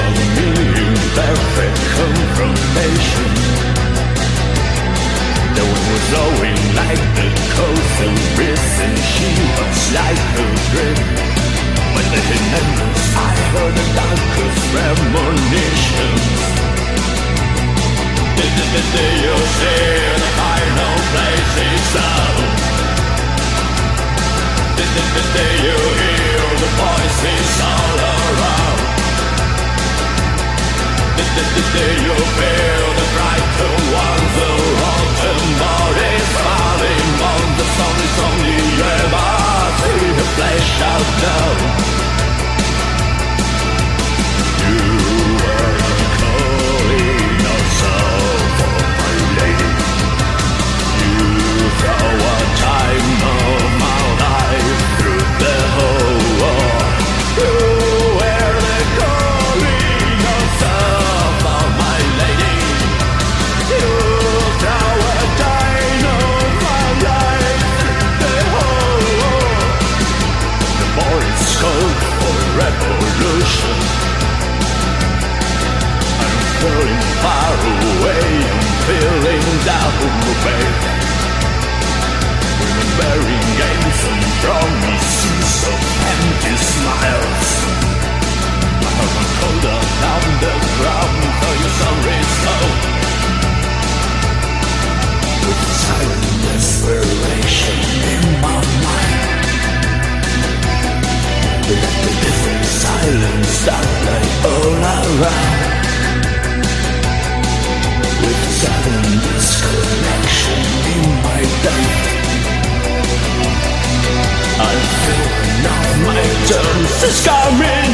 me imperfect confrontation. The wind was blowing like the coastal breeze, and she was like a dream. When the hit ended, I heard the darkest premonitions. Did you see the final place is out? Did you hear the voices all around? Did you feel the frightened ones, the rotten bodies falling on the stone? It's only ever see the flesh out now. You were calling yourself, oh my lady. You throw a time of my life through the whole war. You were the calling yourself, oh my lady. You throw a time of my life through the whole war. The boys called for revolution. I'm feeling far away, I'm feeling down the way. Remembering games and promises of empty smiles. I have a colder down the ground for your sorry soul. With silent desperation in my mind, with the different silence that lay all around. With sudden disconnection in my life, I feel enough my turn is coming.